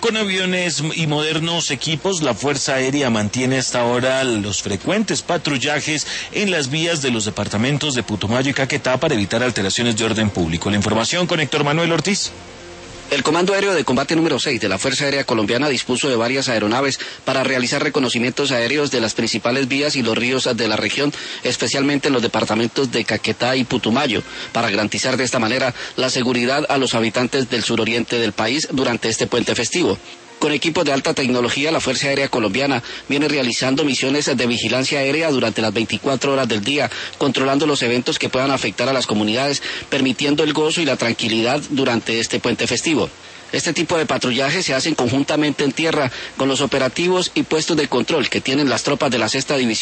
Con aviones y modernos equipos, la Fuerza Aérea mantiene hasta ahora los frecuentes patrullajes en las vías de los departamentos de Putumayo y Caquetá para evitar alteraciones de orden público. La información con Héctor Manuel Ortiz. El Comando Aéreo de Combate número 6 de la Fuerza Aérea Colombiana dispuso de varias aeronaves para realizar reconocimientos aéreos de las principales vías y los ríos de la región, especialmente en los departamentos de Caquetá y Putumayo, para garantizar de esta manera la seguridad a los habitantes del suroriente del país durante este puente festivo. Con equipos de alta tecnología, la Fuerza Aérea Colombiana viene realizando misiones de vigilancia aérea durante las 24 horas del día, controlando los eventos que puedan afectar a las comunidades, permitiendo el gozo y la tranquilidad durante este puente festivo. Este tipo de patrullajes se hacen conjuntamente en tierra con los operativos y puestos de control que tienen las tropas de la 6ª División